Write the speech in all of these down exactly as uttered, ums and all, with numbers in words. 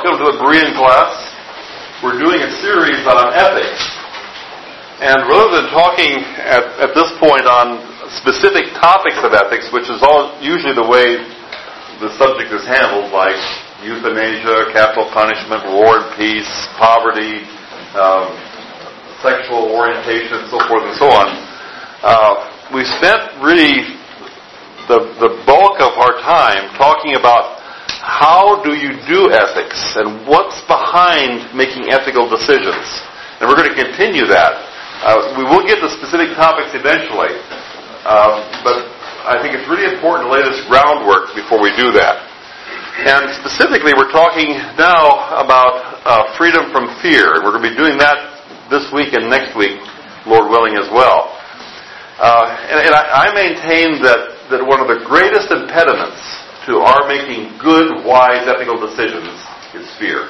Welcome to the Berean class. We're doing a series on ethics. And rather than talking at, at this point on specific topics of ethics, which is all usually the way the subject is handled, like euthanasia, capital punishment, war and peace, poverty, um, sexual orientation, and so forth and so on, uh, we spent really the, the bulk of our time talking about how do you do ethics and what's behind making ethical decisions. And we're going to continue that. Uh, we will get to specific topics eventually, uh, but I think it's really important to lay this groundwork before we do that. And specifically, we're talking now about uh, freedom from fear. We're going to be doing that this week and next week, Lord willing, as well. Uh, and and I, I maintain that, that one of the greatest impediments to our making good, wise, ethical decisions is fear.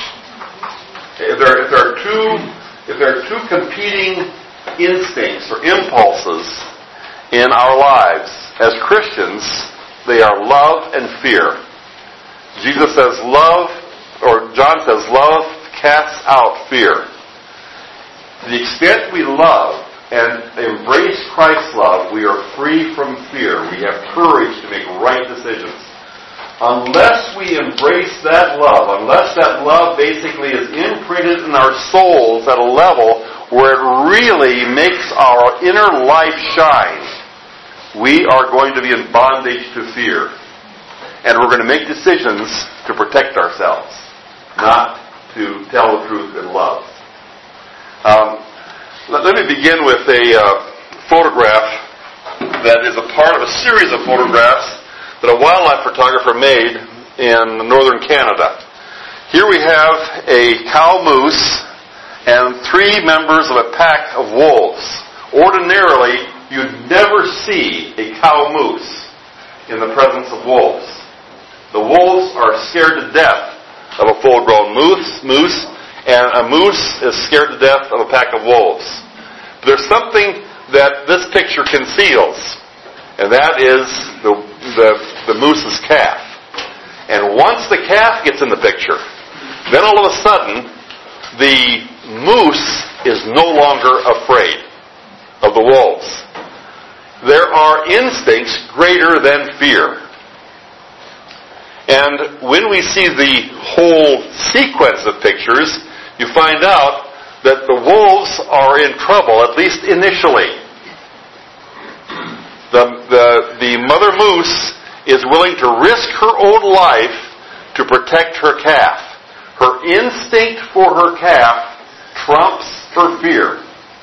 If there, if there are two, if there are two competing instincts or impulses in our lives as Christians, they are love and fear. Jesus says love, or John says love casts out fear. To the extent we love and embrace Christ's love, we are free from fear. We have courage to make right decisions. Unless we embrace that love, unless that love basically is imprinted in our souls at a level where it really makes our inner life shine, we are going to be in bondage to fear. And we're going to make decisions to protect ourselves, not to tell the truth in love. Um, let, let me begin with a uh, photograph that is a part of a series of photographs that a wildlife photographer made in northern Canada. Here we have a cow moose and three members of a pack of wolves. Ordinarily, you'd never see a cow moose in the presence of wolves. The wolves are scared to death of a full-grown moose, moose, and a moose is scared to death of a pack of wolves. But there's something that this picture conceals, and that is the, the, the moose's calf. And once the calf gets in the picture, then all of a sudden, the moose is no longer afraid of the wolves. There are instincts greater than fear. And when we see the whole sequence of pictures, you find out that the wolves are in trouble, at least initially. The, the, the mother moose is willing to risk her own life to protect her calf. Her instinct for her calf trumps her fear.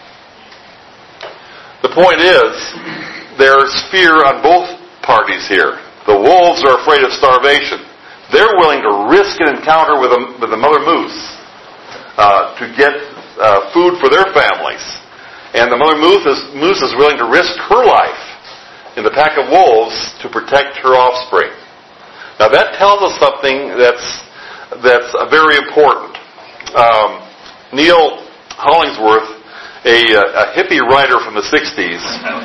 The point is, there's fear on both parties here. The wolves are afraid of starvation. They're willing to risk an encounter with, a, with the mother moose uh, to get uh, food for their families. And the mother moose is, moose is willing to risk her life in the pack of wolves to protect her offspring. Now that tells us something that's that's uh, very important. Um, Neil Hollingsworth, a, a hippie writer from the sixties,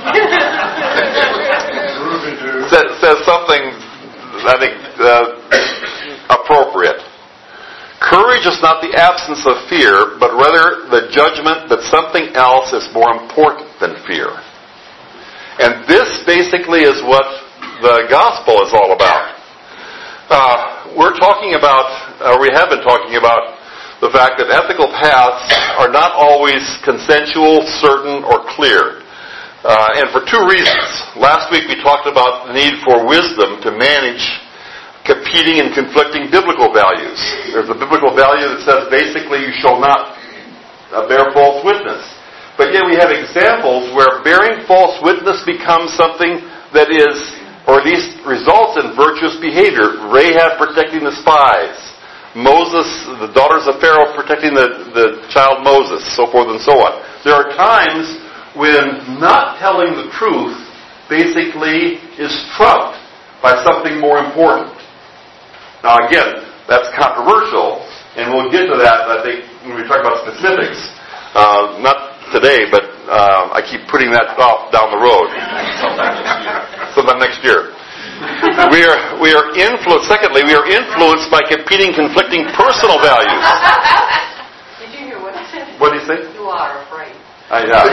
says, says something I think uh, appropriate. Courage is not the absence of fear, but rather the judgment that something else is more important than fear. And this basically is what the gospel is all about. Uh, we're talking about, or we have been talking about, the fact that ethical paths are not always consensual, certain, or clear. Uh, and for two reasons. Last week we talked about the need for wisdom to manage competing and conflicting biblical values. There's a biblical value that says basically you shall not uh, bear false witness. But yet we have examples where bearing false witness becomes something that is, or at least results in virtuous behavior. Rahab protecting the spies. Moses, the daughters of Pharaoh protecting the, the child Moses, so forth and so on. There are times when not telling the truth basically is trumped by something more important. Now again, that's controversial, and we'll get to that, I think, when we talk about specifics. Uh, not today, but uh, I keep putting that off down the road. Sometime next year. Sometime next year. we are we are influenced. Secondly, we are influenced by competing, conflicting personal values. Did you hear what I said? What do you say? You are afraid. I, uh,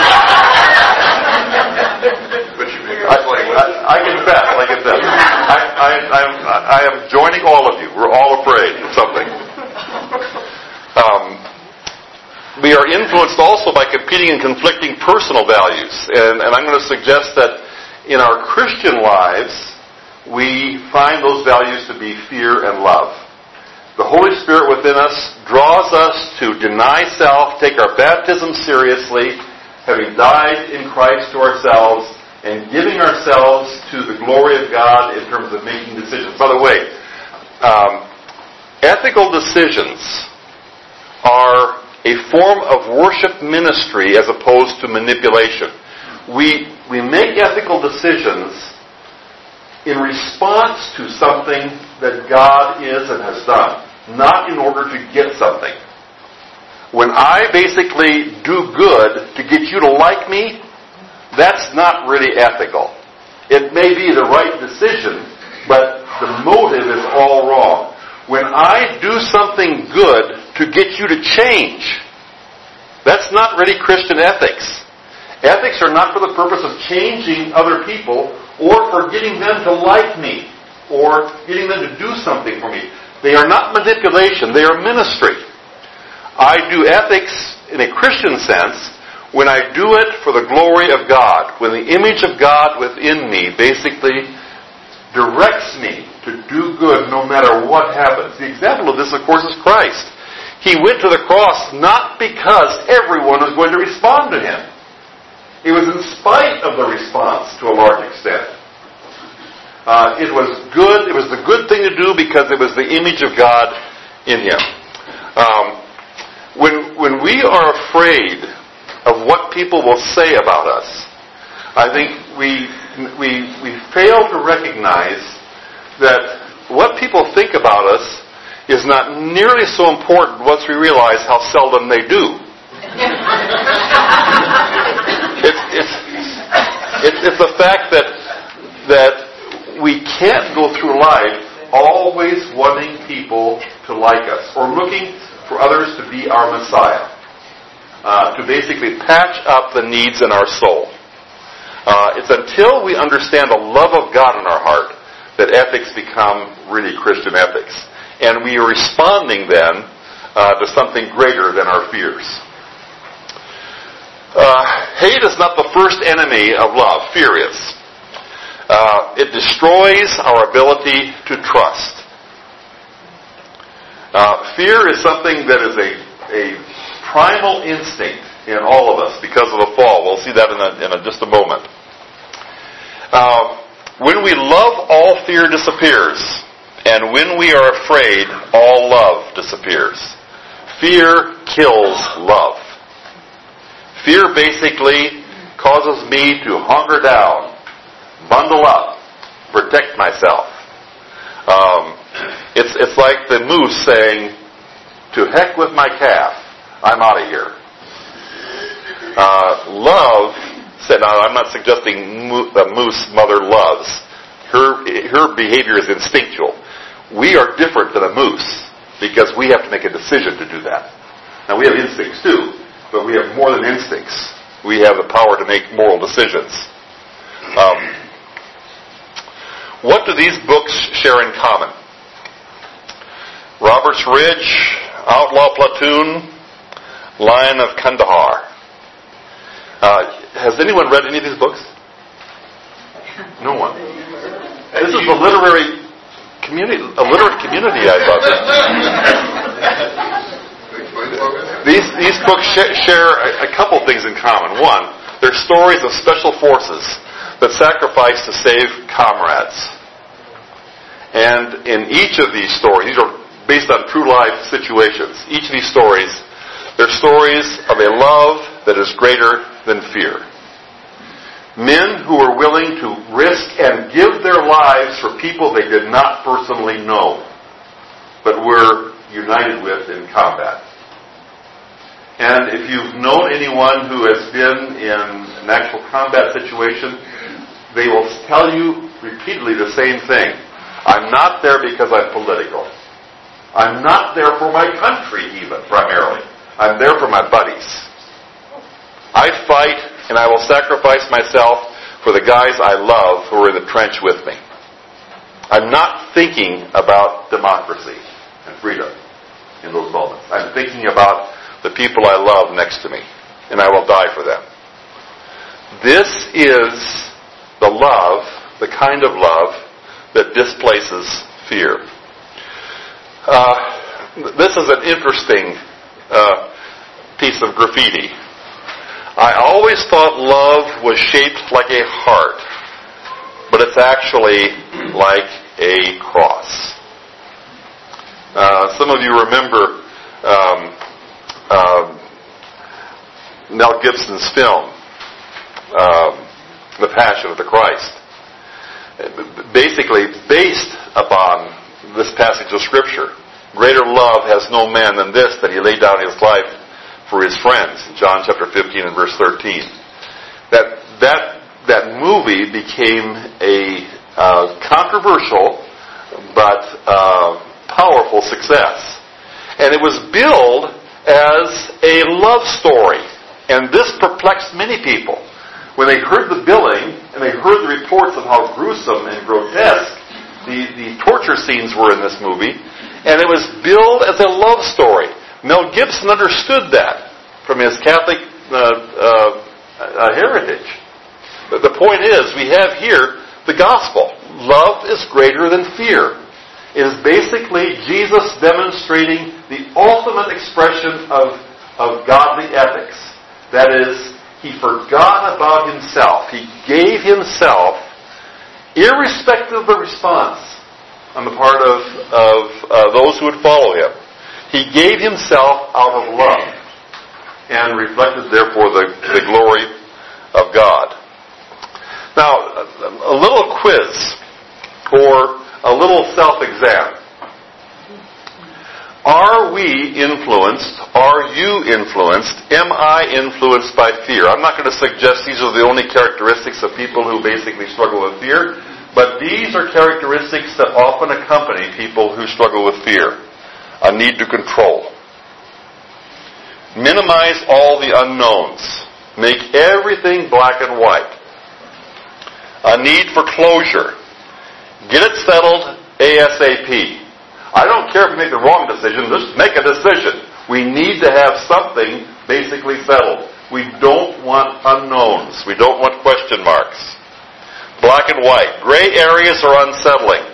But you make I, I, I confess, I confess. I, I, I'm, I am joining all of you. We're all afraid of something. Um, we are influenced also by competing and conflicting personal values. And, and I'm going to suggest that in our Christian lives, we find those values to be fear and love. The Holy Spirit within us draws us to deny self, take our baptism seriously, having died in Christ to ourselves, and giving ourselves to the glory of God in terms of making decisions. By the way, um, ethical decisions are a form of worship ministry as opposed to manipulation. We, we make ethical decisions in response to something that God is and has done, not in order to get something. When I basically do good to get you to like me, that's not really ethical. It may be the right decision, but the motive is all wrong. When I do something good to get you to change, that's not really Christian ethics. Ethics are not for the purpose of changing other people or for getting them to like me or getting them to do something for me. They are not manipulation. They are ministry. I do ethics in a Christian sense when I do it for the glory of God, when the image of God within me basically directs me to do good no matter what happens. The example of this, of course, is Christ. He went to the cross not because everyone was going to respond to Him. It was in spite of the response to a large extent. Uh, it was good. It was the good thing to do because it was the image of God in Him. Um, when when we are afraid of what people will say about us, I think we we we fail to recognize that what people think about us is not nearly so important once we realize how seldom they do. It's it's it's it's the fact that that we can't go through life always wanting people to like us or looking for others to be our Messiah, uh, to basically patch up the needs in our soul. Uh, it's until we understand the love of God in our heart that ethics become really Christian ethics. And we are responding then uh, to something greater than our fears. Uh, hate is not the first enemy of love. Fear is. Uh, it destroys our ability to trust. Uh, fear is something that is a, a primal instinct in all of us because of the fall. We'll see that in, a, in a, just a moment. Uh, when we love, all fear disappears. And when we are afraid, all love disappears. Fear kills love. Fear basically causes me to hunker down, bundle up, protect myself. Um, it's it's like the moose saying, "To heck with my calf, I'm out of here." Uh, love said, now I'm not suggesting mo- the moose mother loves. Her her behavior is instinctual. We are different than a moose because we have to make a decision to do that. Now we have instincts too, but we have more than instincts. We have the power to make moral decisions. Um, what do these books share in common? Robert's Ridge, Outlaw Platoon, Lion of Kandahar. Uh, has anyone read any of these books? No one. This is a literary community, a literate community, I thought. These these books sh- share a, a couple things in common. One, they're stories of special forces that sacrifice to save comrades. And in each of these stories, these are based on true life situations. Each of these stories, they're stories of a love that is greater than fear. Men who are willing to risk and give their lives for people they did not personally know, but were united with in combat. And if you've known anyone who has been in an actual combat situation, they will tell you repeatedly the same thing. I'm not there because I'm political. I'm not there for my country even, primarily. I'm there for my buddies. I fight and I will sacrifice myself for the guys I love who are in the trench with me. I'm not thinking about democracy and freedom in those moments. I'm thinking about the people I love next to me, and I will die for them. This is the love, the kind of love that displaces fear. Uh, this is an interesting uh, piece of graffiti. I always thought love was shaped like a heart, but it's actually like a cross. Uh, some of you remember um, uh, Mel Gibson's film, um, The Passion of the Christ. Basically based upon this passage of Scripture. Greater love has no man than this, that he laid down his life for his friends. John chapter fifteen and verse thirteen. That that that movie became a uh, controversial but uh, powerful success, and it was billed as a love story. And this perplexed many people when they heard the billing and they heard the reports of how gruesome and grotesque the the torture scenes were in this movie, and it was billed as a love story. Mel Gibson understood that from his Catholic uh, uh, uh, heritage. But the point is, we have here the gospel. Love is greater than fear. It is basically Jesus demonstrating the ultimate expression of, of godly ethics. That is, he forgot about himself. He gave himself, irrespective of the response on the part of, of uh, those who would follow him. He gave himself out of love and reflected, therefore, the, the glory of God. Now, a, a little quiz or a little self-exam. Are we influenced? Are you influenced? Am I influenced by fear? I'm not going to suggest these are the only characteristics of people who basically struggle with fear, but these are characteristics that often accompany people who struggle with fear. A need to control. Minimize all the unknowns. Make everything black and white. A need for closure. Get it settled ASAP. I don't care if you make the wrong decision, just make a decision. We need to have something basically settled. We don't want unknowns. We don't want question marks. Black and white. Gray areas are unsettling.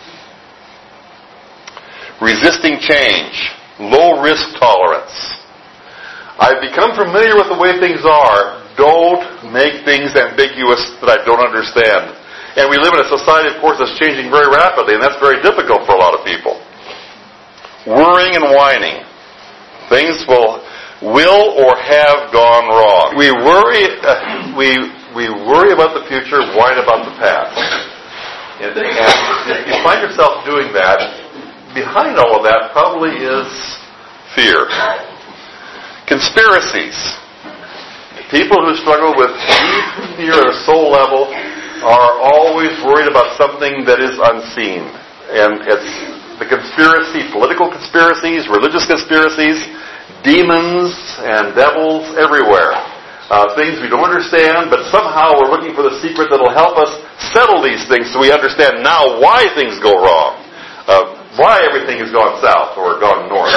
Resisting change. Low risk tolerance. I've become familiar with the way things are. Don't make things ambiguous that I don't understand. And we live in a society, of course, that's changing very rapidly, and that's very difficult for a lot of people. Worrying and whining. Things will will or have gone wrong. We worry uh, we we worry about the future, whine about the past. And, and if you find yourself doing that, behind all of that probably is fear. Conspiracies. People who struggle with deep fear at a soul level are always worried about something that is unseen. And it's the conspiracy, political conspiracies, religious conspiracies, demons and devils everywhere. Uh, things we don't understand, but somehow we're looking for the secret that will help us settle these things so we understand now why things go wrong. Uh, why everything has gone south or gone north.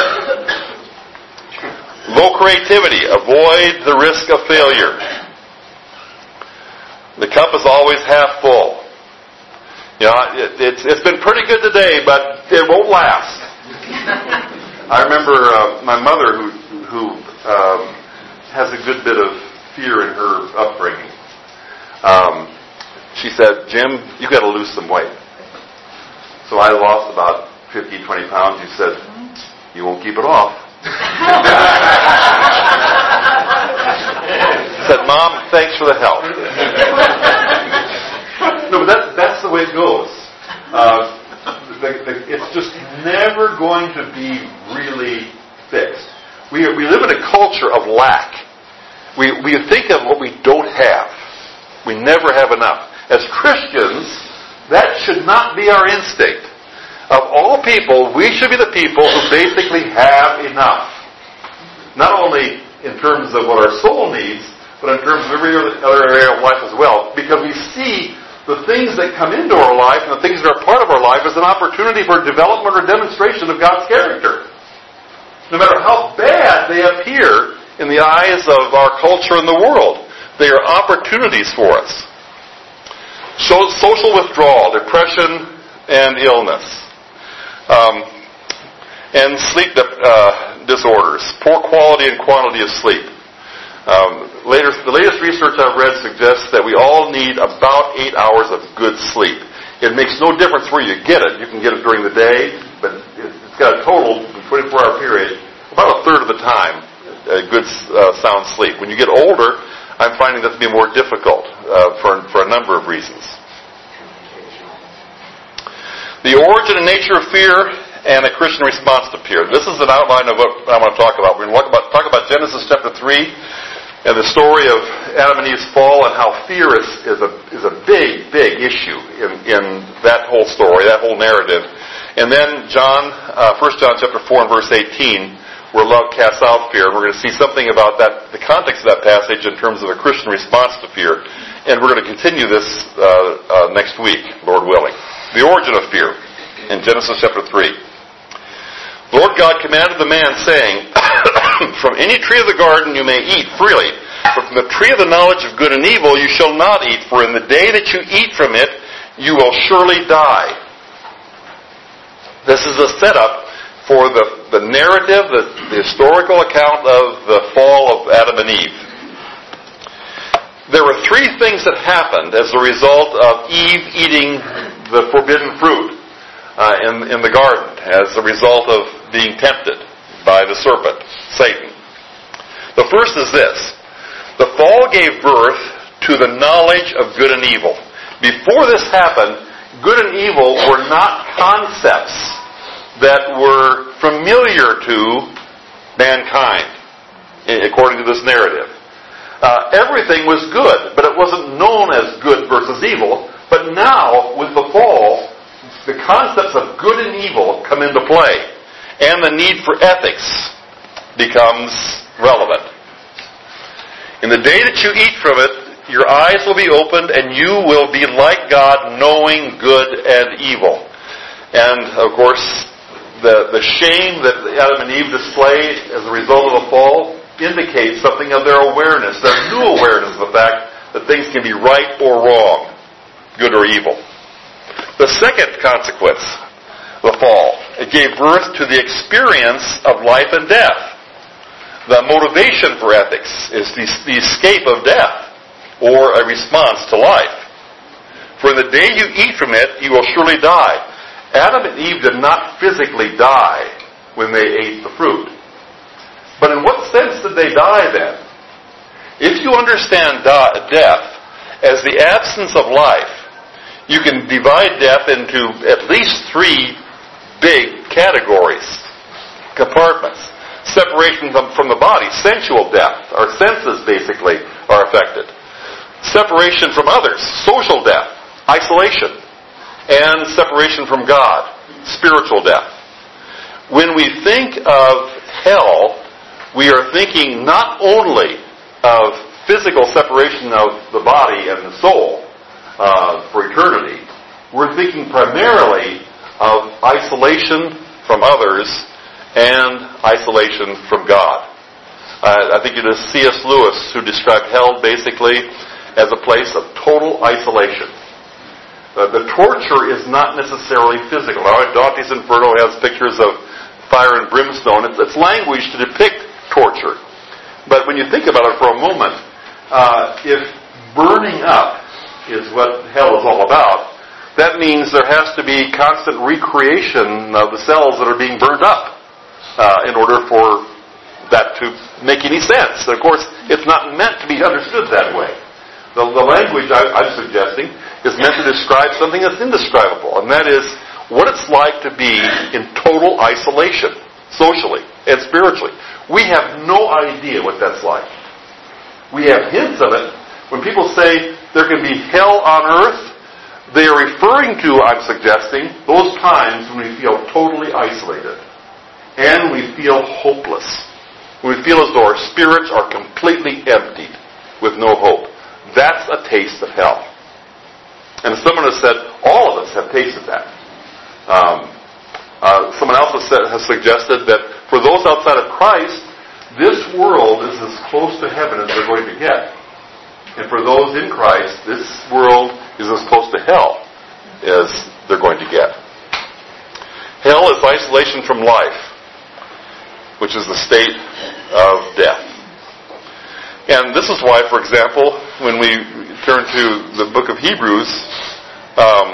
Low creativity. Avoid the risk of failure. The cup is always half full. You know, it, it's it's been pretty good today, but it won't last. I remember uh, my mother, who who um, has a good bit of fear in her upbringing. Um, she said, "Jim, you got to lose some weight." So I lost about fifteen, twenty pounds. She said, "You won't keep it off." Said, "Mom, thanks for the help." No, but that's, that's the way it goes. Uh, the, the, it's just never going to be really fixed. We, we live in a culture of lack. We, we think of what we don't have. We never have enough. As Christians, That should not be our instinct. Of all people, we should be the people who basically have enough. Not only in terms of what our soul needs, but in terms of every other area of life as well. Because we see the things that come into our life and the things that are part of our life as an opportunity for development or demonstration of God's character. No matter how bad they appear in the eyes of our culture and the world, they are opportunities for us. So, social withdrawal, depression, and illness. Um, and sleep uh, disorders, poor quality and quantity of sleep. Um, later, the latest research I've read suggests that we all need about eight hours of good sleep. It makes no difference where you get it. You can get it during the day, but it's got a total, twenty-four hour period, about a third of the time, a good uh, sound sleep. When you get older, I'm finding that to be more difficult uh, for, for a number of reasons. The origin and nature of fear and a Christian response to fear. This is an outline of what I want to talk about. We're going to talk about, talk about Genesis chapter three and the story of Adam and Eve's fall and how fear is, is, a, is a big, big issue in, in that whole story, that whole narrative. And then John, uh, First John chapter four and verse eighteen, where love casts out fear. And we're going to see something about that, the context of that passage in terms of a Christian response to fear. And we're going to continue this uh, uh, next week, Lord willing. The origin of fear in Genesis chapter three. The Lord God commanded the man, saying, from any tree of the garden you may eat freely, but from the tree of the knowledge of good and evil you shall not eat, for in the day that you eat from it you will surely die. This is a setup for the, the narrative, the, the historical account of the fall of Adam and Eve. There were three things that happened as a result of Eve eating the forbidden fruit uh, in, in the garden, as a result of being tempted by the serpent, Satan. The first is this. The fall gave birth to the knowledge of good and evil. Before this happened, good and evil were not concepts that were familiar to mankind, according to this narrative. Uh, everything was good, but it wasn't known as good versus evil. But now, with the fall, the concepts of good and evil come into play, and the need for ethics becomes relevant. In the day that you eat from it, your eyes will be opened, and you will be like God, knowing good and evil. And, of course, the, the shame that Adam and Eve display as a result of the fall indicates something of their awareness, their new awareness of the fact that things can be right or wrong, good or evil. The second consequence, the fall, it gave birth to the experience of life and death. The motivation for ethics is the, the escape of death, or a response to life. For in the day you eat from it, you will surely die. Adam and Eve did not physically die when they ate the fruit. But in what sense did they die then? If you understand di- death as the absence of life, you can divide death into at least three big categories, compartments. Separation from, from the body, sensual death. Our senses basically are affected. Separation from others, social death, isolation. And separation from God, spiritual death. When we think of hell, we are thinking not only of physical separation of the body and the soul uh, for eternity. We're thinking primarily of isolation from others and isolation from God. Uh, I think it is C S Lewis who described hell basically as a place of total isolation. Uh, the torture is not necessarily physical. Now, Dante's Inferno has pictures of fire and brimstone. It's, it's language to depict torture. But when you think about it for a moment, uh, if burning up is what hell is all about, that means there has to be constant recreation of the cells that are being burned up uh, in order for that to make any sense. Of course, it's not meant to be understood that way. The, the language I, I'm suggesting is meant to describe something that's indescribable, and that is what it's like to be in total isolation, socially and spiritually. We have no idea what that's like. We have hints of it. When people say there can be hell on earth, They are referring to, I'm suggesting, those times when we feel totally isolated and we feel hopeless. We feel as though our spirits are completely emptied with no hope. That's a taste of hell. And someone has said, all of us have tasted that. Um, uh, someone else has, said, has suggested that for those outside of Christ, this world is as close to heaven as they're going to get. And for those in Christ, this world is as close to hell as they're going to get. Hell is isolation from life, which is the state of death. And this is why, for example, when we turn to the book of Hebrews, um,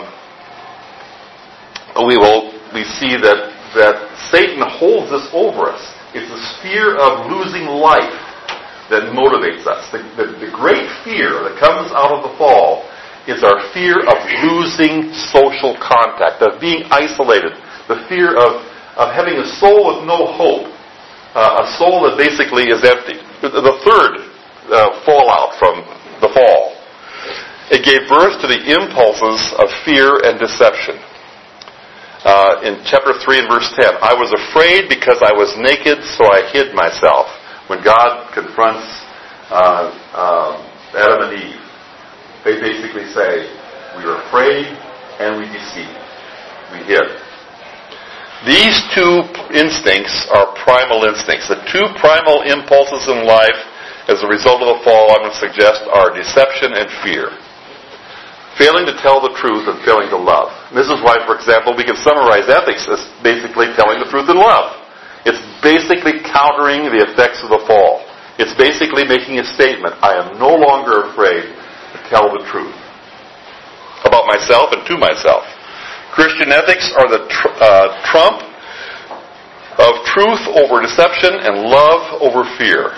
we will we see that, that Satan holds this over us. It's this fear of losing life that motivates us. The, the, the great fear that comes out of the fall is our fear of losing social contact, of being isolated, the fear of, of having a soul with no hope, uh, a soul that basically is empty. The, the third uh, fallout from the fall, it gave birth to the impulses of fear and deception. Uh, in chapter three and verse ten, I was afraid because I was naked, so I hid myself. When God confronts uh, uh, Adam and Eve, they basically say, we were afraid and we deceived. We hid. These two instincts are primal instincts. The two primal impulses in life as a result of the fall, I'm going to suggest, are deception and fear. Failing to tell the truth and failing to love. And this is why, for example, we can summarize ethics as basically telling the truth in love. It's basically countering the effects of the fall. It's basically making a statement. I am no longer afraid to tell the truth about myself and to myself. Christian ethics are the tr- uh, trump of truth over deception and love over fear.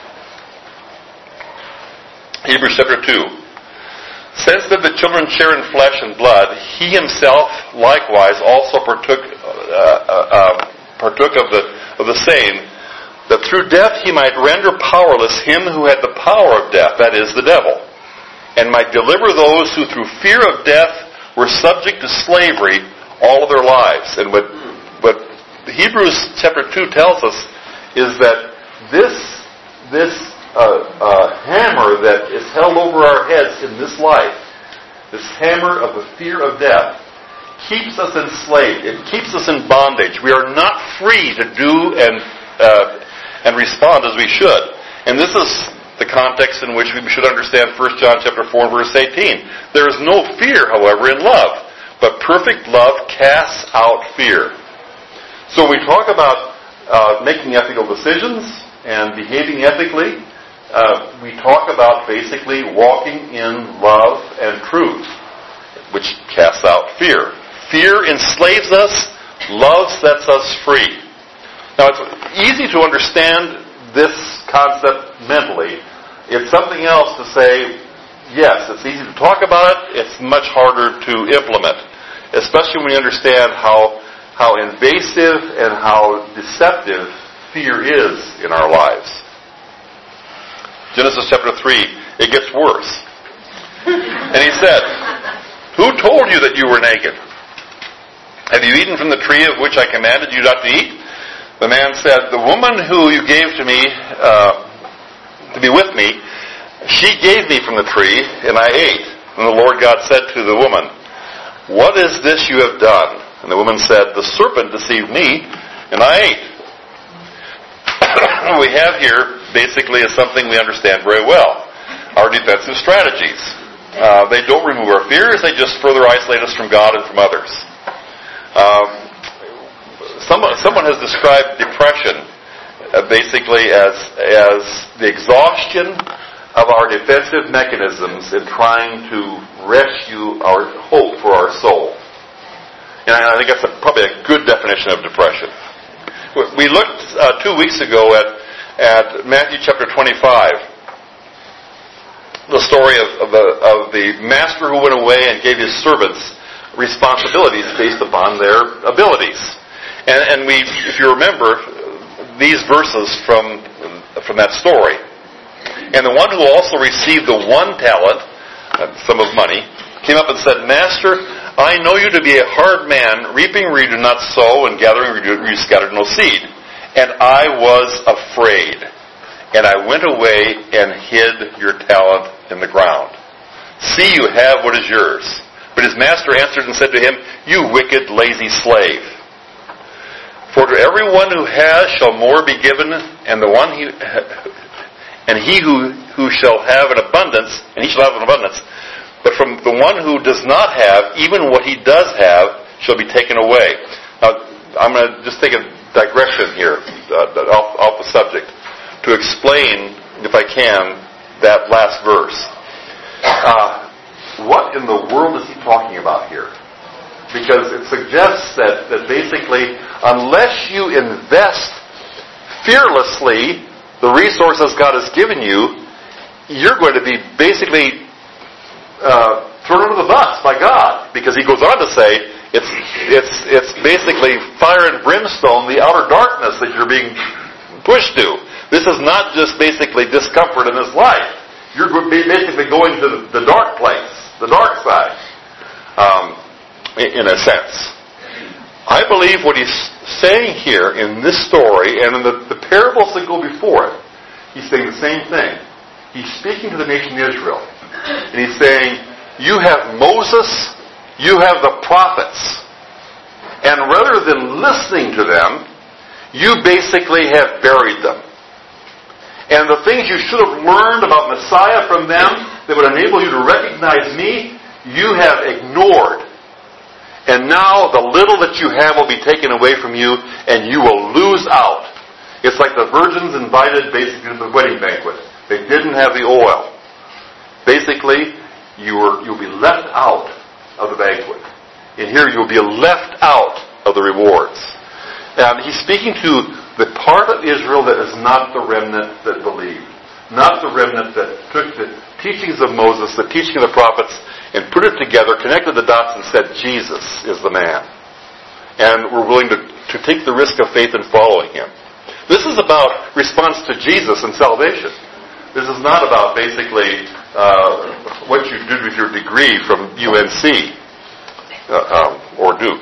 Hebrews chapter two. Since that the children share in flesh and blood, he himself likewise also partook uh, uh, uh, partook of the of the same, that through death he might render powerless him who had the power of death, that is, the devil, and might deliver those who through fear of death were subject to slavery all of their lives. And what what Hebrews chapter two tells us is that this this uh, uh, hammer that is held over our heads in this life, this hammer of the fear of death, keeps us enslaved. It keeps us in bondage. We are not free to do and uh, and respond as we should. And this is the context in which we should understand First John chapter four, verse eighteen. There is no fear, however, in love, but perfect love casts out fear. So when we talk about uh, making ethical decisions and behaving ethically, uh, we talk about basically walking in love and truth, which casts out fear. Fear enslaves us. Love sets us free. Now, it's easy to understand this concept mentally. It's something else to say, yes, it's easy to talk about it. It's much harder to implement, especially when we understand how, how invasive and how deceptive fear is in our lives. Genesis chapter three, it gets worse. And he said, who told you that you were naked? Have you eaten from the tree of which I commanded you not to eat? The man said, the woman who you gave to me, uh, to be with me, she gave me from the tree, and I ate. And the Lord God said to the woman, what is this you have done? And the woman said, the serpent deceived me, and I ate. What we have here basically is something we understand very well. Our defensive strategies. Uh, they don't remove our fears, they just further isolate us from God and from others. Um, someone, someone has described depression uh, basically as, as the exhaustion of our defensive mechanisms in trying to rescue our hope for our soul. And I think that's a, probably a good definition of depression. We looked uh, two weeks ago at, at Matthew chapter twenty-five, the story of, of, the, of the master who went away and gave his servants responsibilities based upon their abilities. And, and we, if you remember, these verses from, from that story. And the one who also received the one talent, a sum of money, came up and said, Master, I know you to be a hard man, reaping where you do not sow, and gathering where you scattered no seed. And I was afraid, and I went away and hid your talent in the ground. See, you have what is yours. But his master answered and said to him, You wicked, lazy slave. For to everyone who has shall more be given, and the one he and he who, who shall have an abundance, and he shall have an abundance. But from the one who does not have, even what he does have shall be taken away. Now, I'm going to just take a digression here uh, off, off the subject to explain, if I can, that last verse. Uh, what in the world is he talking about here? Because it suggests that, that basically, unless you invest fearlessly the resources God has given you, you're going to be basically uh, thrown under the bus by God. Because he goes on to say, it's it's it's basically fire and brimstone, the outer darkness that you're being pushed to. This is not just basically discomfort in this life. You're basically going to the dark place, the dark side, um, in a sense. I believe what he's saying here in this story and in the, the parables that go before it, he's saying the same thing. He's speaking to the nation Israel. And he's saying, you have Moses, you have the prophets. And rather than listening to them, you basically have buried them. And the things you should have learned about Messiah from them that would enable you to recognize me, you have ignored. And now the little that you have will be taken away from you, and you will lose out. It's like the virgins invited basically to the wedding banquet. They didn't have the oil. Basically, you were, you'll be left out of the banquet. And here you'll be left out of the rewards. And he's speaking to the part of Israel that is not the remnant that believed. Not the remnant that took the teachings of Moses, the teaching of the prophets, and put it together, connected the dots, and said, Jesus is the man. And we're willing to, to take the risk of faith in following him. This is about response to Jesus and salvation. This is not about basically uh, what you did with your degree from U N C uh, um, or Duke.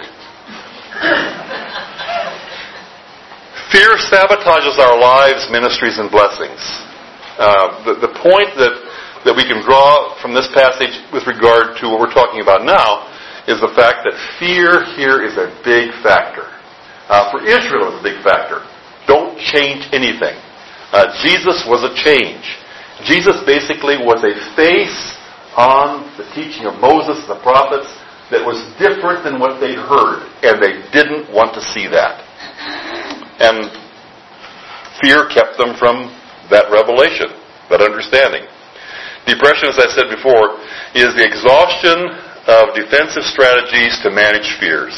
Fear sabotages our lives, ministries, and blessings. Uh, the, the point that, that we can draw from this passage with regard to what we're talking about now is the fact that fear here is a big factor. Uh, for Israel, it's a big factor. Don't change anything. Uh, Jesus was a change. Jesus basically was a face on the teaching of Moses and the prophets that was different than what they'd heard, and they didn't want to see that. And fear kept them from that revelation, that understanding. Depression, as I said before, is the exhaustion of defensive strategies to manage fears.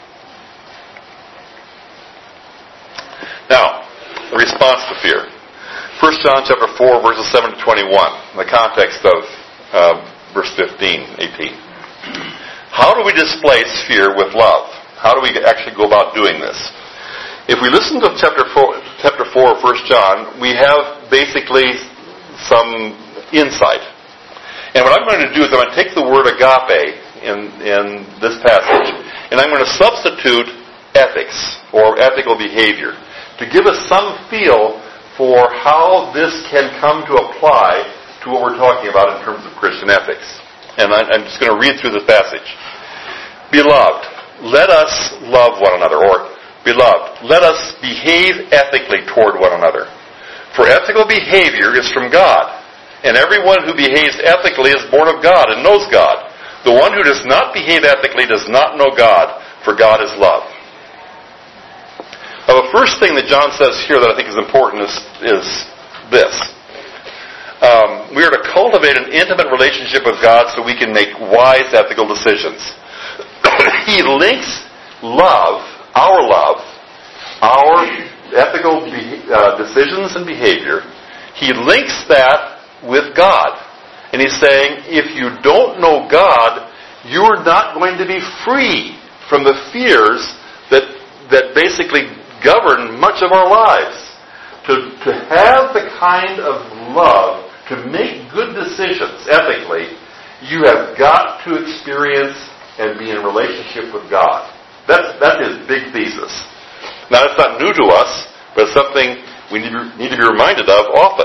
Now, the response to fear. First John chapter four, verses seven to twenty-one, in the context of uh, verse fifteen, eighteen. How do we displace fear with love? How do we actually go about doing this? If we listen to chapter four, chapter four of First John, we have basically some insight. And what I'm going to do is I'm going to take the word agape in, in this passage, and I'm going to substitute ethics, or ethical behavior, to give us some feel for how this can come to apply to what we're talking about in terms of Christian ethics. And I'm just going to read through this passage. Beloved, let us love one another, or Beloved, let us behave ethically toward one another. For ethical behavior is from God, and everyone who behaves ethically is born of God and knows God. The one who does not behave ethically does not know God, for God is love. Now, the first thing that John says here that I think is important is, is this. Um, we are to cultivate an intimate relationship with God so we can make wise ethical decisions. He links love, our love, our ethical be- uh, decisions and behavior, he links that with God. And he's saying, if you don't know God, you're not going to be free from the fears that that basically govern much of our lives. To, to have the kind of love, to make good decisions ethically, you have got to experience and be in relationship with God. That's, that's his big thesis. Now, it's not new to us, but it's something we need, need to be reminded of often.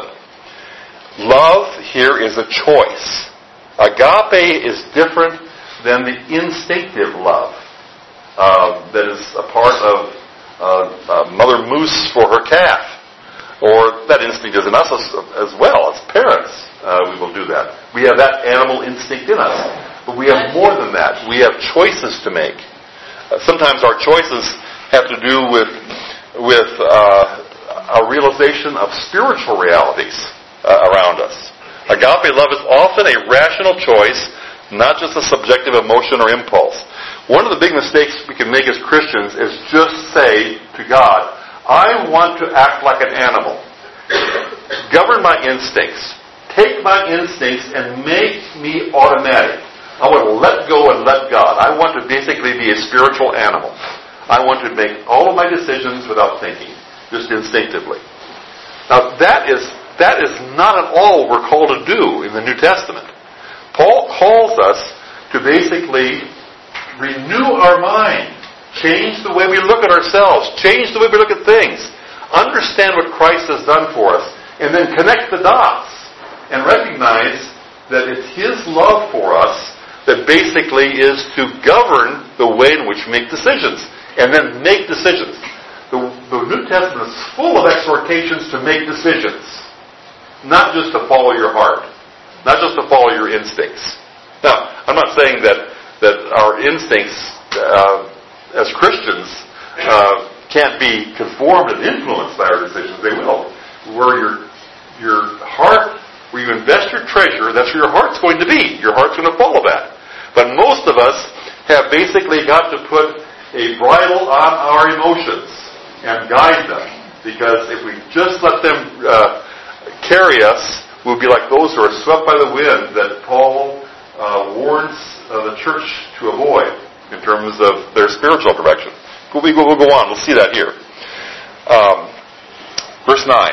Love here is a choice. Agape is different than the instinctive love uh, that is a part of uh, uh, Mother Moose for her calf. Or that instinct is in us as, as well. As parents, uh, we will do that. We have that animal instinct in us. But we have more than that. We have choices to make. Uh, sometimes our choices have to do with, with uh, a realization of spiritual realities uh, around us. Agape love is often a rational choice, not just a subjective emotion or impulse. One of the big mistakes we can make as Christians is just say to God, I want to act like an animal. Govern my instincts. Take my instincts and make me automatic. I want to let go and let God. I want to basically be a spiritual animal. I want to make all of my decisions without thinking, just instinctively. Now that is that is not at all what we're called to do in the New Testament. Paul calls us to basically renew our mind. Change the way we look at ourselves. Change the way we look at things. Understand what Christ has done for us. And then connect the dots. And recognize that it's His love for us that basically is to govern the way in which we make decisions. And then make decisions. The, the New Testament is full of exhortations to make decisions. Not just to follow your heart. Not just to follow your instincts. Now, I'm not saying that, that our instincts... Uh, as Christians, uh, can't be conformed and influenced by our decisions. They will. Where your your heart, where you invest your treasure, that's where your heart's going to be. Your heart's going to follow that. But most of us have basically got to put a bridle on our emotions and guide them. Because if we just let them uh, carry us, we'll be like those who are swept by the wind that Paul uh, warns uh, the church to avoid in terms of their spiritual direction. We'll, we'll go on. We'll see that here. Um, verse nine.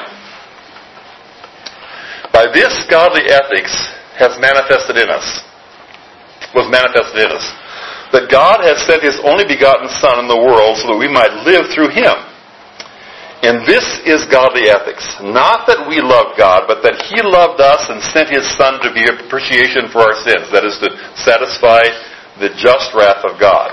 By this godly ethics has manifested in us, was manifested in us, that God has sent His only begotten Son in the world so that we might live through Him. And this is godly ethics. Not that we loved God, but that He loved us and sent His Son to be a propitiation for our sins. That is to satisfy the just wrath of God.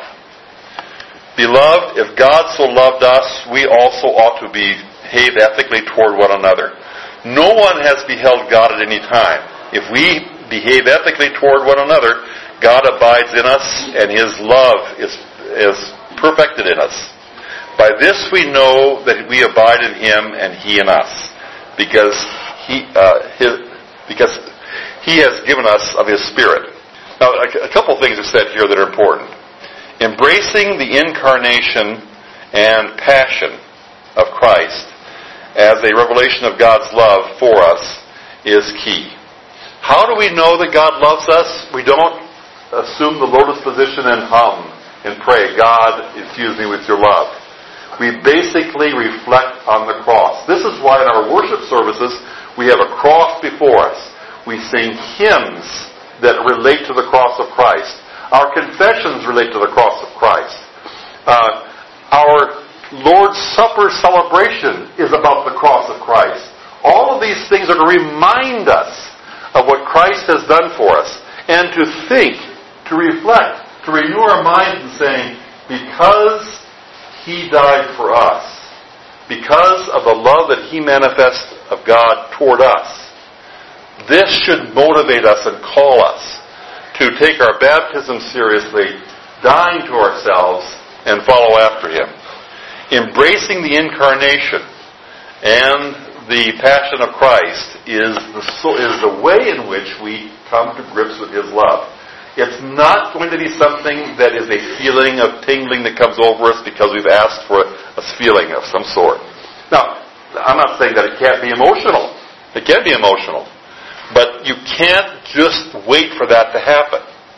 Beloved, if God so loved us, we also ought to behave ethically toward one another. No one has beheld God at any time. If we behave ethically toward one another, God abides in us, and His love is, is perfected in us. By this we know that we abide in Him and He in us, because He, uh, his, because He has given us of His Spirit. Now, a couple things are said here that are important. Embracing the incarnation and passion of Christ as a revelation of God's love for us is key. How do we know that God loves us? We don't assume the lotus position and hum and pray, God, infuse me with your love. We basically reflect on the cross. This is why in our worship services we have a cross before us. We sing hymns that relate to the cross of Christ. Our confessions relate to the cross of Christ. Uh, our Lord's Supper celebration is about the cross of Christ. All of these things are to remind us of what Christ has done for us, and to think, to reflect, to renew our minds in saying, because He died for us, because of the love that He manifests of God toward us, this should motivate us and call us to take our baptism seriously, dying to ourselves, and follow after Him. Embracing the incarnation and the passion of Christ is the, is the way in which we come to grips with His love. It's not going to be something that is a feeling of tingling that comes over us because we've asked for a feeling of some sort. Now, I'm not saying that it can't be emotional. It can be emotional. But you can't just wait for that to happen.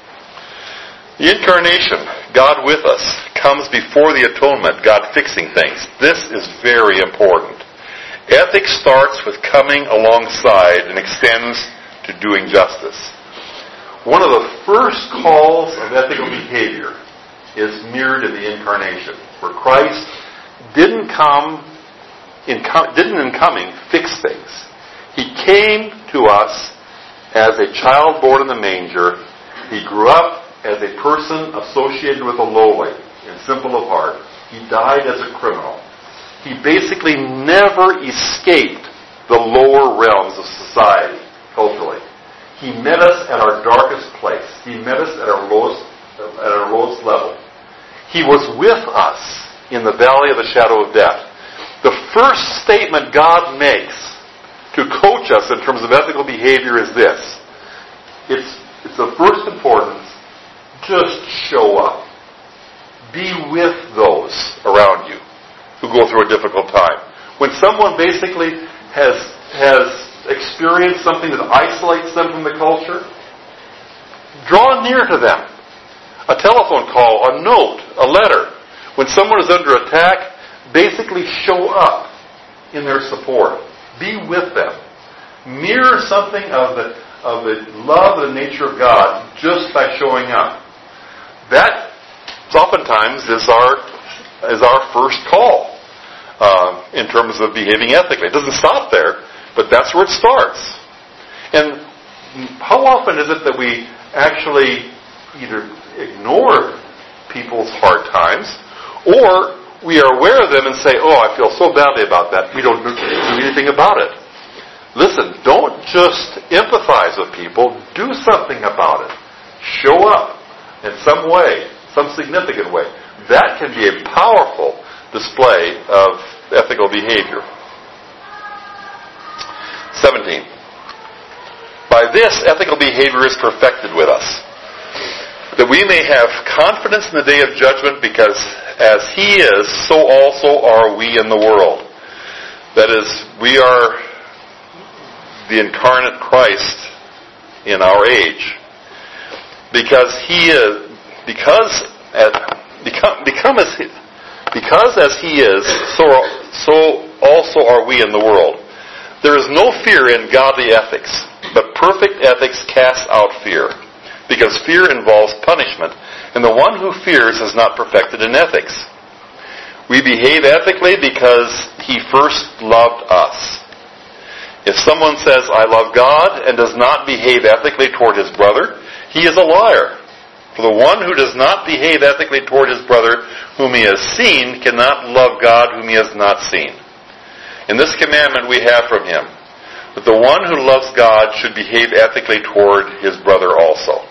The incarnation, God with us, comes before the atonement, God fixing things. This is very important. Ethics starts with coming alongside and extends to doing justice. one of the first calls of ethical behavior is mirrored in the Incarnation, where Christ didn't come, in com- didn't in coming fix things. He came to us as a child born in the manger. He grew up as a person associated with the lowly and simple of heart. He died as a criminal. He basically never escaped the lower realms of society, culturally. He met us at our darkest place. He met us at our lowest, at our lowest level. He was with us in the valley of the shadow of death. The first statement God makes to coach us in terms of ethical behavior is this. It's, it's of first importance. Just show up. Be with those around you who go through a difficult time. When someone basically has has experienced something that isolates them from the culture, draw near to them. A telephone call, a note, a letter. When someone is under attack, basically show up in their support. Be with them. Mirror something of the of the love and the nature of God just by showing up. That oftentimes is our is our first call uh, in terms of behaving ethically. It doesn't stop there, but that's where it starts. And how often is it that we actually either ignore people's hard times, or we are aware of them and say, "Oh, I feel so badly about that." We don't do anything about it. Listen, don't just empathize with people. Do something about it. Show up in some way, some significant way. That can be a powerful display of ethical behavior. seventeen. By this, ethical behavior is perfected with us, that we may have confidence in the day of judgment, because as He is, so also are we in the world. That is, we are the incarnate Christ in our age. Because He is, because as, become, become as He, because as He is, so so also are we in the world. There is no fear in godly ethics, but perfect ethics casts out fear, because fear involves punishment, and the one who fears is not perfected in ethics. We behave ethically because He first loved us. If someone says, "I love God," and does not behave ethically toward his brother, he is a liar. For the one who does not behave ethically toward his brother whom he has seen cannot love God whom he has not seen. In this commandment we have from Him, that the one who loves God should behave ethically toward his brother also.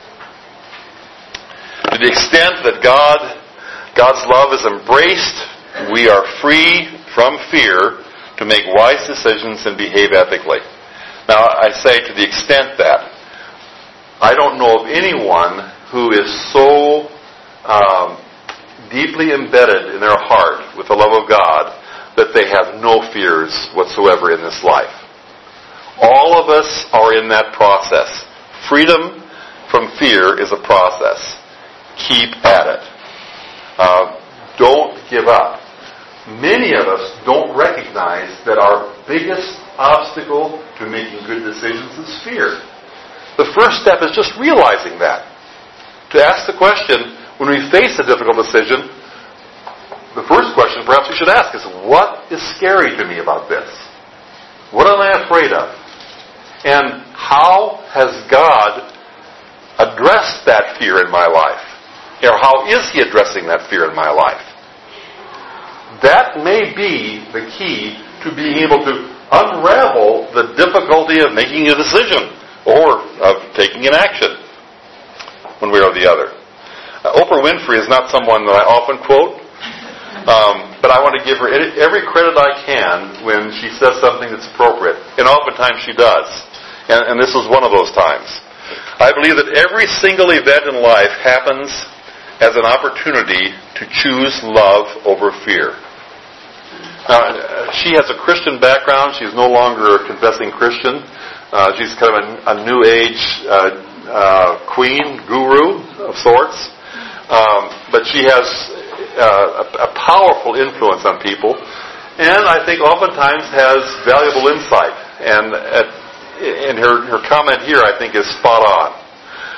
To the extent that God, God's love is embraced, we are free from fear to make wise decisions and behave ethically. Now, I say to the extent that I don't know of anyone who is so um, deeply embedded in their heart with the love of God that they have no fears whatsoever in this life. All of us are in that process. Freedom from fear is a process. Keep at it. Uh, don't give up. Many of us don't recognize that our biggest obstacle to making good decisions is fear. The first step is just realizing that. To ask the question, when we face a difficult decision, the first question perhaps we should ask is, what is scary to me about this? What am I afraid of? And how has God addressed that fear in my life? Or how is He addressing that fear in my life? That may be the key to being able to unravel the difficulty of making a decision or of taking an action one way or the other. Uh, Oprah Winfrey is not someone that I often quote, um, but I want to give her every credit I can when she says something that's appropriate, and oftentimes she does. And, and this is one of those times. I believe that every single event in life happens as an opportunity to choose love over fear. Now, she has a Christian background. She's no longer a confessing Christian. Uh, she's kind of a, a new age uh, uh, queen, guru of sorts. Um, but she has uh, a, a powerful influence on people, and I think oftentimes has valuable insight. And at, and her, her comment here, I think, is spot on.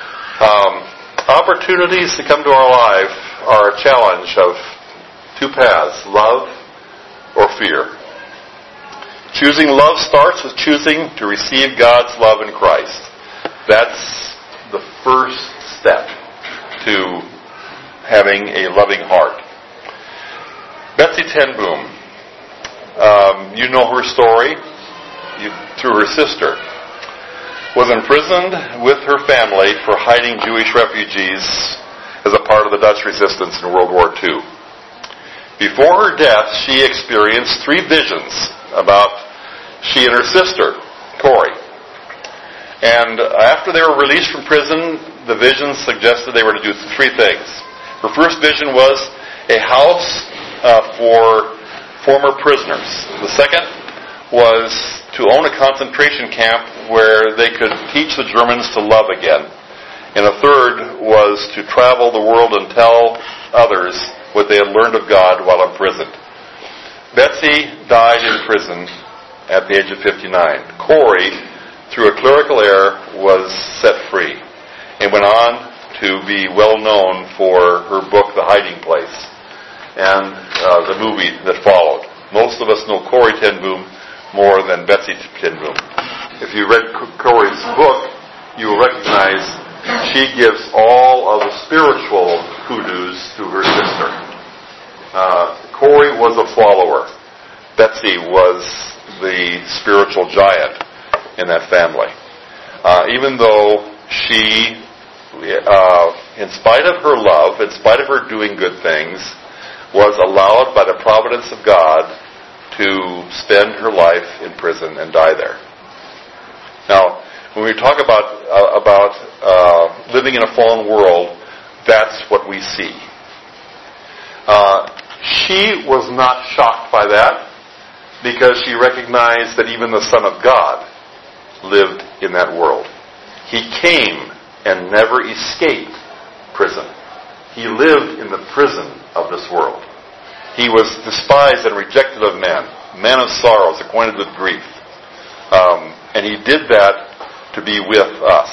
Um, opportunities to come to our life are a challenge of two paths, love or fear. Choosing love starts with choosing to receive God's love in Christ. That's the first step to having a loving heart. Betsy ten Boom, um, you know her story you, through her sister, was imprisoned with her family for hiding Jewish refugees as a part of the Dutch resistance in World War Two. Before her death, she experienced three visions about she and her sister, Corrie. And after they were released from prison, the visions suggested they were to do three things. Her first vision was a house uh, for former prisoners. The second was to own a concentration camp where they could teach the Germans to love again. And the third was to travel the world and tell others what they had learned of God while imprisoned. Betsy died in prison at the age of fifty-nine. Corrie, through a clerical error, was set free and went on to be well known for her book, The Hiding Place, and uh, the movie that followed. Most of us know Corrie ten Boom more than Betsy ten Boom. If you read Corrie's book, you will recognize she gives all of the spiritual kudos to her sister. Uh, Corrie was a follower. Betsy was the spiritual giant in that family. Uh, even though she, uh, in spite of her love, in spite of her doing good things, was allowed by the providence of God to spend her life in prison and die there. Now, when we talk about uh, about uh, living in a fallen world, that's what we see. Uh, she was not shocked by that because she recognized that even the Son of God lived in that world. He came and never escaped prison. He lived in the prison of this world. He was despised and rejected of men, man of sorrows, acquainted with grief. Um, and he did that to be with us.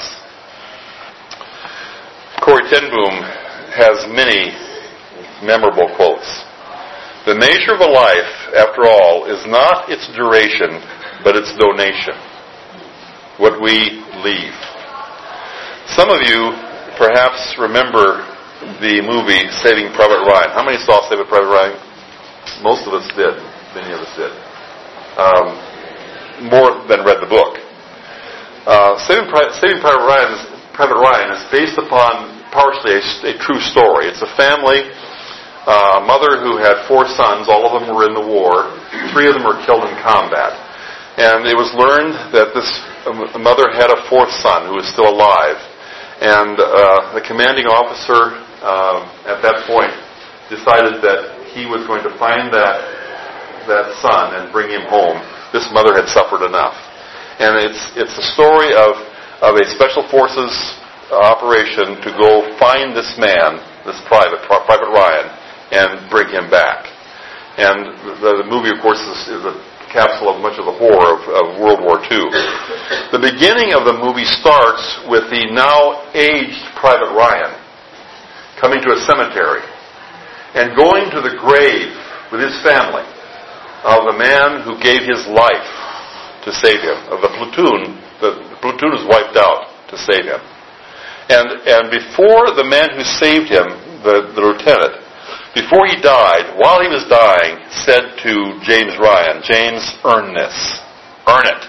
Corrie ten Boom has many memorable quotes. The measure of a life, after all, is not its duration, but its donation. What we leave. Some of you perhaps remember the movie Saving Private Ryan. How many saw Saving Private Ryan? Most of us did. Many of us did. Um, more than read the book. Uh, Saving, Pri- Saving Private Ryan, is, Private Ryan is based upon partially a, a true story. It's a family, uh, a mother who had four sons. All of them were in the war. Three of them were killed in combat. And it was learned that this mother had a fourth son who was still alive. And uh, the commanding officer uh, at that point decided that he was going to find that that son and bring him home. This mother had suffered enough. And it's it's a story of, of a special forces operation to go find this man, this private, Private Ryan, and bring him back. And the, the movie, of course, is, is a capsule of much of the horror of, of World War Two. The beginning of the movie starts with the now aged Private Ryan coming to a cemetery and going to the grave with his family of the man who gave his life to save him. Of the platoon, the, the platoon was wiped out to save him. And and before the man who saved him, the, the lieutenant, before he died, while he was dying, said to James Ryan, James, earn this. Earn it.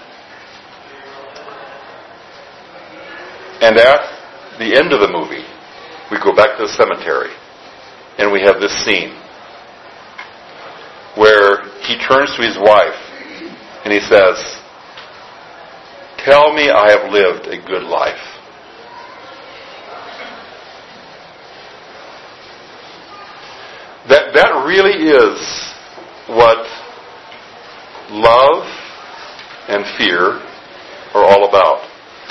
And at the end of the movie, we go back to the cemetery, and we have this scene where he turns to his wife, and he says, tell me I have lived a good life. That that really is what love and fear are all about.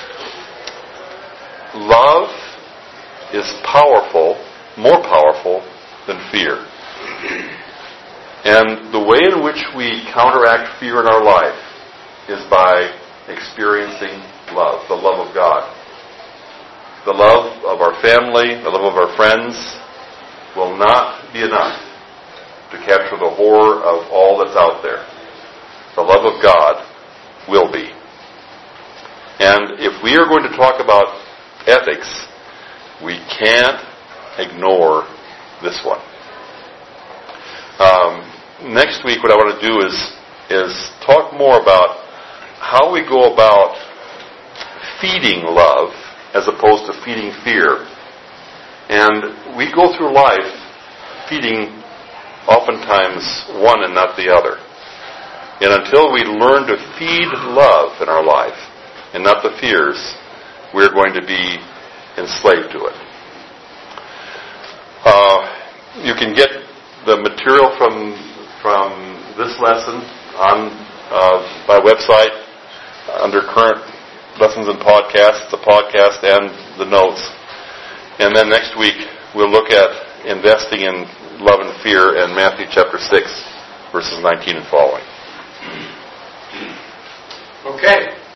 Love is powerful, more powerful than fear. And the way in which we counteract fear in our life is by experiencing love, the love of God. the love of our family, the love of our friends, will not be enough to capture the horror of all that's out there. The love of God will be. And if we are going to talk about ethics, we can't ignore this one. Um, next week, what I want to do is is talk more about how we go about feeding love as opposed to feeding fear. And we go through life feeding oftentimes one and not the other. And until we learn to feed love in our life and not the fears, we're going to be enslaved to it. Uh, you can get the material from from this lesson on uh, my website under current lessons and podcasts, the podcast and the notes. And then next week we'll look at investing in love and fear in Matthew chapter six, verses nineteen and following. Okay.